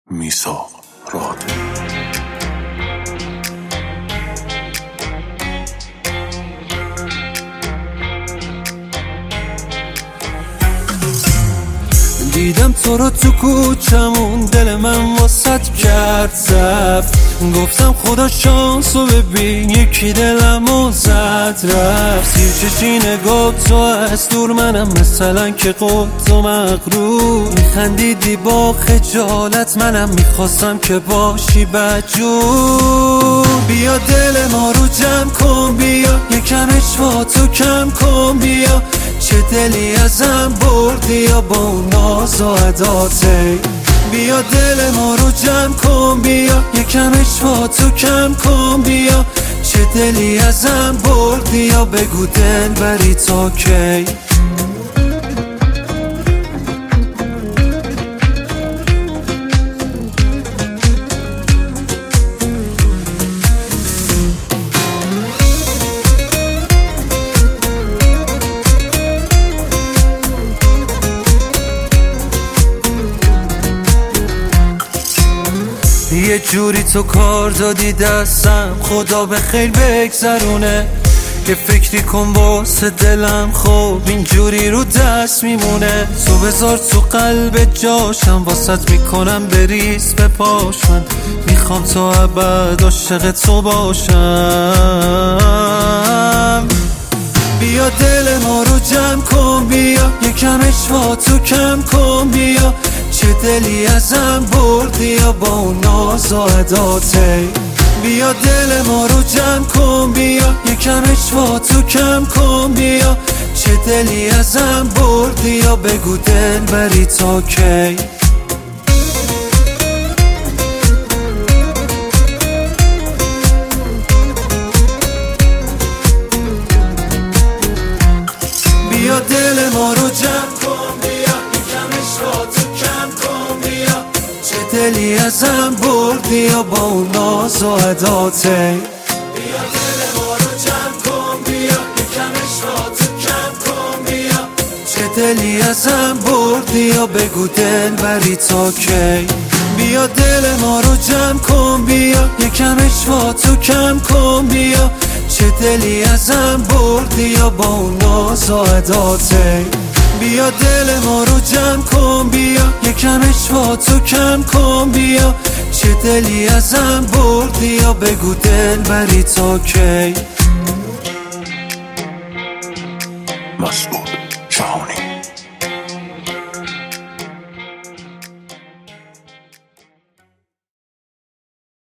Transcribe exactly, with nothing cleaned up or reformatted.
میثاق راد دیدم تو رو تو کوچمون، دل من واسط کرد زفت. گفتم خدا شانسو ببین، یکی دلمو زد رفت. سیر چشی نگاه تو از دور، منم مثلا که قط و مغرور. میخندیدی با خجالت، منم میخواستم که باشی بدجور. بیا دل ما رو جمع کن، بیا یکم اشوا تو کم کن. بیا چه دلی ازم بردی یا با اون ناز و عداته. بیا دل ما رو جمع کن، بیا یکم اشوا تو کم کن. بیا چه دلی ازم بردی یا بگو دل بری تا کی. یه جوری تو کار دادی دستم، خدا به خیر بگذرونه. یه فکری کن واسه دلم، خب اینجوری رو دست میمونه. تو بذار تو قلب جاشم، واسط میکنم بریز به پاش. من میخوام تا ابد عاشق تو باشم. بیا دل ما رو جمع کن، بیا یکم اشوا تو کم کن. بیا چه دلی ازم بردی یا با اون ناز و عداته. بیا دل ما رو جمع کن، بیا یکم اشوا تو کم کن. بیا چه دلی ازم بردی یا بگو دل بری تا کی. بیا دل ما رو جمع کن، بیا یکم اشوا تو کم کن. بیا چه دلی ازم بردی یا با اون ناز و عداته. بیا دل ما رو جمع کن، بیا یکم اشوا تو کم کن. بیا چه دلی ازم بردی یا بگو دل بری تا کی. بیا دل ما رو جمع کن، بیا یکم اشوا تو کم کن. بیا چه دلی ازم بردی یا با اون ناز و عداته. بیا دل ما رو جمع کن، بیا یکم اشوا تو کم کن. بیا چه دلی ازم بردی یا بگو دل بری تا کی. مسعود جهانی.